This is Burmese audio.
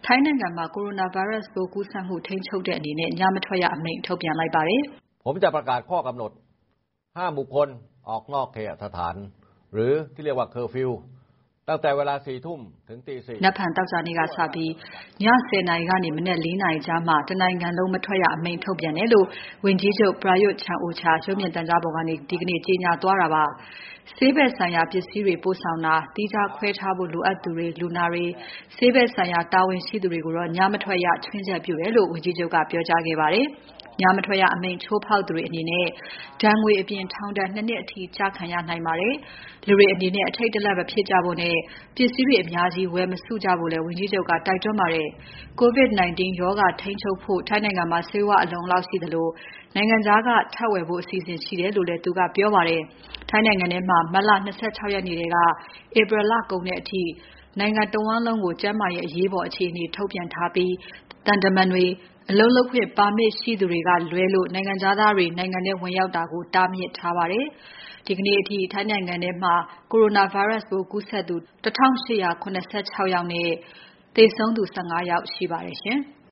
ထိုင်းနိုင်ငံမှာ Coronavirus ပိုးကူးစက်မှုထိန်းချုပ်တဲ့အနေနဲ့ညမထွက်ရအမိန့်ထုတ်ပြန်လိုက်ပါတယ်။ผมจะประกาศข้อกำหนดห้ามบุคคลออกนอกเคหสถานหรือที่เรียกว่าเคอร์ฟิวตั้งแต่เวลา 4 ทุ่มถึงตี 4 နက်ဖြန်သောကြာနေ့ကစပြီး ည 10 နာရီကနေမနက် 4 နာရီကြားမှာတနိုင်ငံလုံးမထွက်ရအမိန့်ထုတ်ပြန်တယ်လို့ဝန်ကြီးချုပ် Prayut Chan-o-cha ရုပ်မြင်သံကြားပေါ်ကနေဒီကနေ့ကြေညာသွားတာပါ။ဆေးဘက်ဆိုင်ရာပစ္စည်းတွေပို့ဆောင်တာ၊သီးခြားခွဲထားဖို့လိုအပ်သူတွေ၊လူနာတွေ၊ဆေးဘက်ဆိုင်ရာတာဝန်ရှိသူတွေကိုတော့ညမထွက်ရခြွင်းချက်ပြုတယ်လို့ဝန်ကြီးချုပ်ကပြောကြားခဲ့ပါတယ်။ညမထွက်ရအမိန့်ချိုးဖောက်သူတွေအနေနဲ့ဒဏ်ငွေအပြင်ထောင်ဒဏ် 2 နှစ်အထိကျခံရနိုင်ပါတယ်။လူတွေအနေနဲ့အထိတ်တလန့်မဖြစ်ကြဖို့နဲ့ပစ္စည်းတွေအများကြီးဝယ်မစုကြဖို့လည်းဝန်ကြီးချုပ်ကတိုက်တွန်းပါတယ်။ COVID-19 ရောဂါထိန်းချုပ်ဖို့ထိုင်းနိုင်ငံမှာဆေးဝါးအလုံအလောက်ရှိသလိုနိုင်ငံခြားကထပ်ဝယ်ဖို့အစီအစဉ်ရှိတယ်လို့လည်းသူကပြောပါတယ်။ထိုင်းနိုင်ငံထဲမှာမတ်လ 26 ရက်နေ့ထဲကဧပြီလကုန်တဲ့အထိနိုင်ငံတဝန်းလုံးကိုကျန်းမာရေးအရေးပေါ်အခြေအနေထုတ်ပြန်ထားပြီးသံတမန်တွေအလုပ်လုပ်ခွင့်ပါမစ်ရှိသူတွေကလွဲလို့နိုင်ငံခြားသားတွေနိုင်ငံထဲဝင်ရောက်တာကိုတားမြစ်ထားပါတယ်။ဒီကနေ့အထိထိုင်းနိုင်ငံထဲမှာ Coronavirus ပိုးကူးစက်သူ 1876 ယောက်နဲ့သေဆုံးသူ 15 ယောက်ရှိပါတယ်ရှင်။